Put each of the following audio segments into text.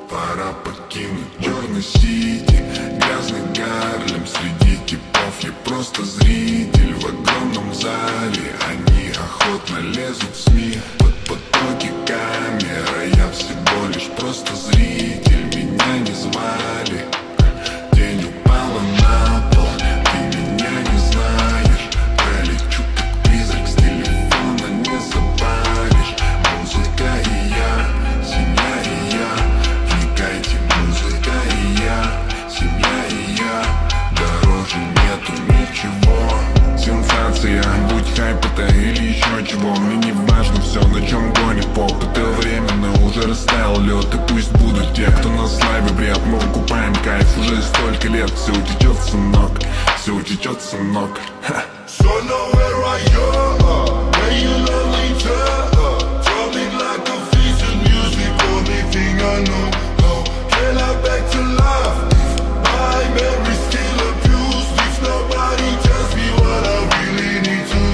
Пора покинуть черный сити, грязный Гарлем. Среди типов я просто зритель в огромном зале. Они охотно лезут в СМИ под потоки камер, а я всего лишь просто зритель, меня не звали. Тень упала на пол, ты меня не знаешь. Пролечу как призрак, с телефона не запалишь. Музыка и я, семья и я. Вникайте, музыка и я, семья и я. Дороже нету ничего. Сенсация, будь хайп это или еще чего. Мне не важно все, на чем гонит поп. Это временно, уже растаял лед. И пусть будут те, кто на славе бред. Мы выкупаем кайф уже столько лет. Все утечет, сынок, все утечет, сынок. So now where are you? Where you lonely turn? Drumming like a fish in music, only thing I know. Can I back to life? My memory still abused. If nobody tells me what I really need to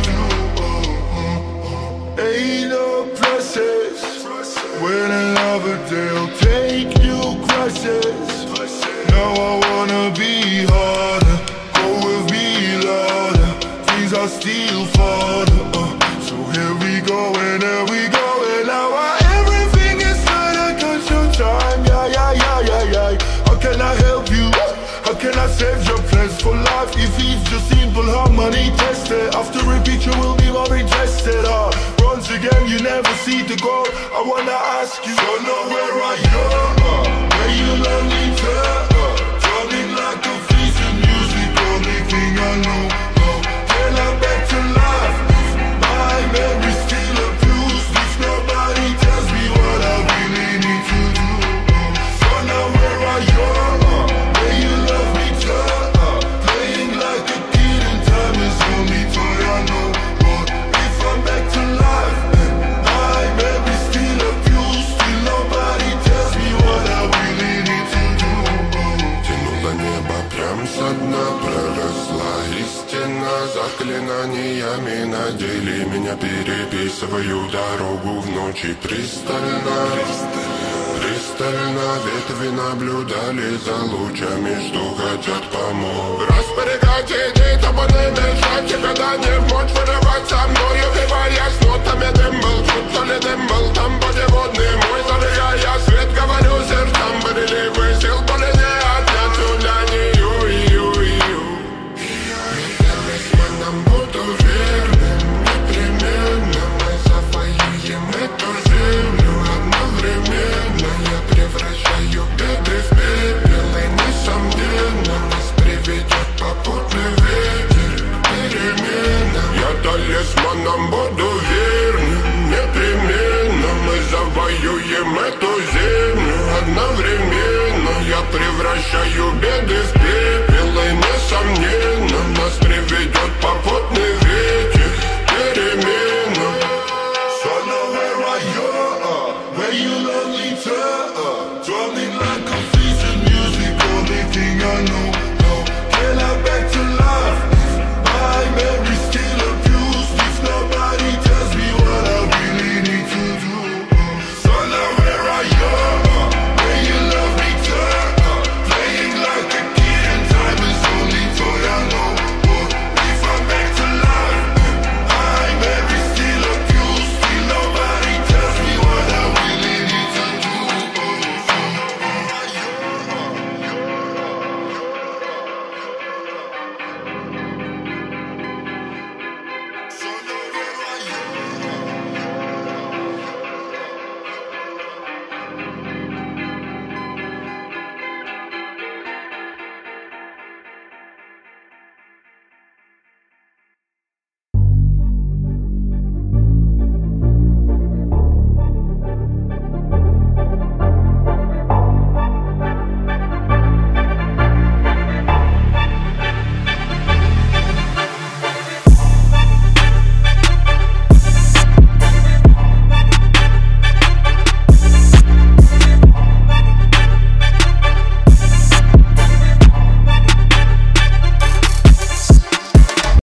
do. Ain't no process when a lover they'll take new crosses. Now I wanna be harder, go with me louder. Things are still farther, so here we go and here we go. And now everything is good, I got your time, yeah. How can I help you? How can I save your plans for life? If it's just simple harmony tested, after repeat you will be more interested. Once again you never see the goal. I wanna ask you, so now where are you? Where you lonely turn? Drumming like a fish in music, only thing I know. Can I back to life? My memory still abused. If nobody tells me what I really need to do. So now where are you? Where you love me turn? Playing like a kid and time is only toy I know. But if I'm back to life, my memory still abused. Still nobody tells me what I really need to do. Тянуло небо прям со дна, проросла истина. Заклинаниями надели меня, переписываю дорогу в ночи пристально. Пристально ветви наблюдали за лучами, что хотят помочь. Распорягать идей, тобой не мешать, и когда не в мочь вырывать со мною, киваясь нотами. Дым был тут, то ли дым был там, путеводный мой. Зажигая свет, говорю сердцам, барелевый сил, боли не отнять у нее. Нам буду верным, непременно мы завоюем эту землю одновременно. Я превращаю беды в пепел, и несомненно нас приведет попутный ветер к переменам. Я талисманом буду верным, непременно мы завоюем эту землю одновременно. Я превращаю беды в